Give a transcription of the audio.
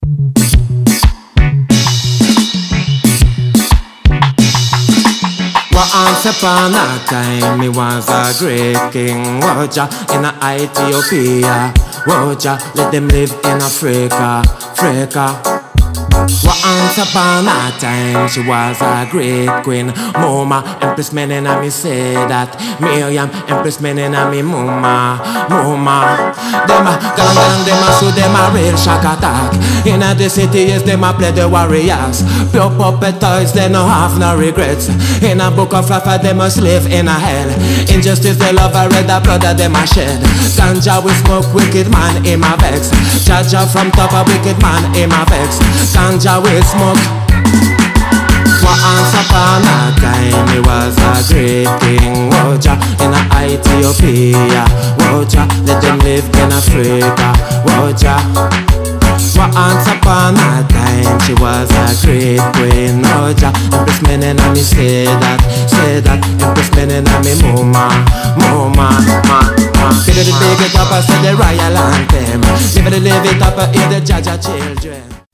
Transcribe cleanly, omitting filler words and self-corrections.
Once upon a time, he was a great king. Woja in Ethiopia. Woja, let them live in Africa. Once upon a time, she was a great queen. Moma, Empress Menena, me say that. Miriam, Empress Menena, me Moma. Them a galang, them a so them a real shock attack. In the city, yes, them a play the warriors. Pure puppet toys, they no have no regrets. In a book of life, they must live in a hell. Injustice, they love a red, the blood that they must shed. Ganja we smoke, wicked man in my vex. Jaja from top, a wicked man in my vex. Ganja we smoke. Once upon a time, he was a great king. Woja in Ethiopia. Woja, let them live in Africa. Woja. Once upon a time, she was a great queen. Woja, Empress Menena, me say that. Empress Menena, me Moma. Feel it big it up, I say the royal anthem. Live it up, hear the Jaja children.